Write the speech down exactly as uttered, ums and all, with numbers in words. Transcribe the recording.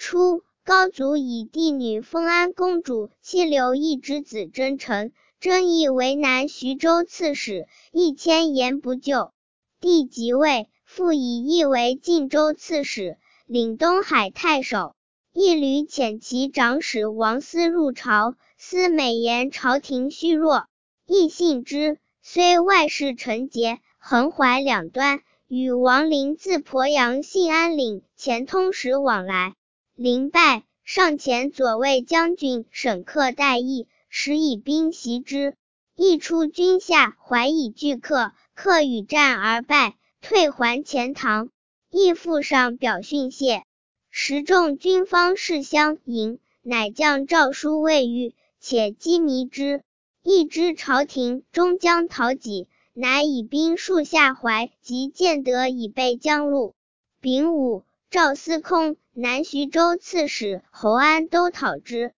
初，高祖以帝女封安公主戚留义之子真臣，真义为南徐州刺史，一千言不就。帝即位，复以义为晋州刺史，领东海太守。一屡遣其长史王思入朝，思美言朝廷虚弱，义信之，虽外事臣节，横怀两端，与王陵自鄱阳信安岭前通使往来。陵败，上遣左卫将军沈克待义，使以兵袭之。义出军下，怀以拒克，克与战而败，退还钱塘。义附上表训谢。时众军方士相迎，乃将诏书未遇，且羁迷之。义知朝廷终将讨己，乃以兵戍下怀，及建德以备江路。丙午，赵司空、南徐州刺史侯安都讨之。